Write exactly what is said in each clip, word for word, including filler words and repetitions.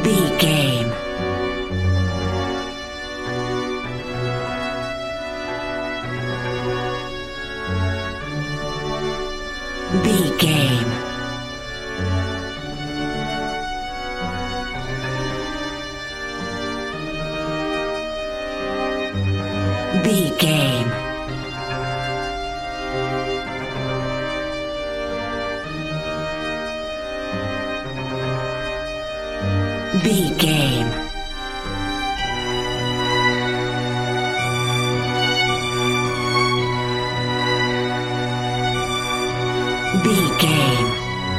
B game. B game. B game. B game. B game.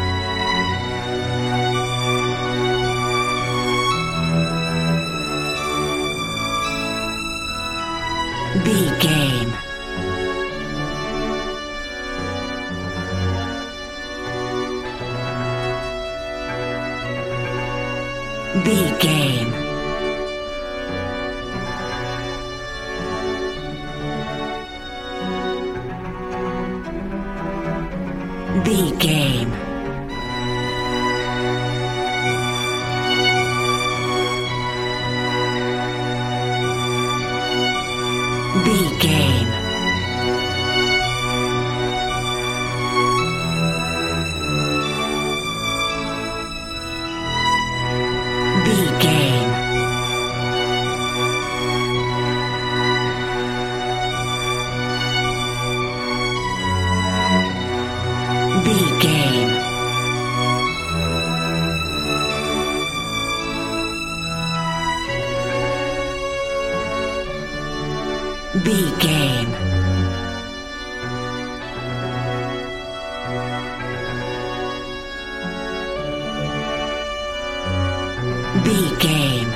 B game. B game. B game. B game. B game. B game. B game. B game.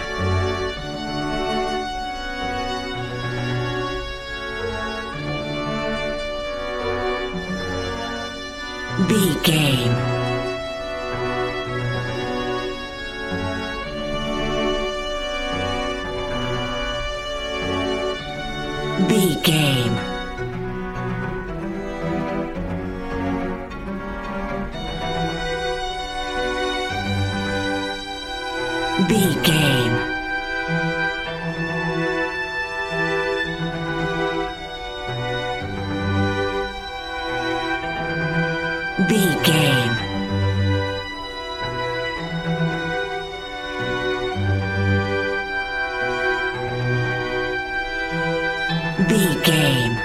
B game. B game. B game. B game. B game.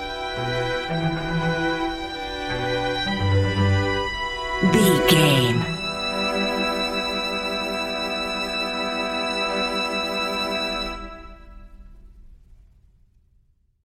B game.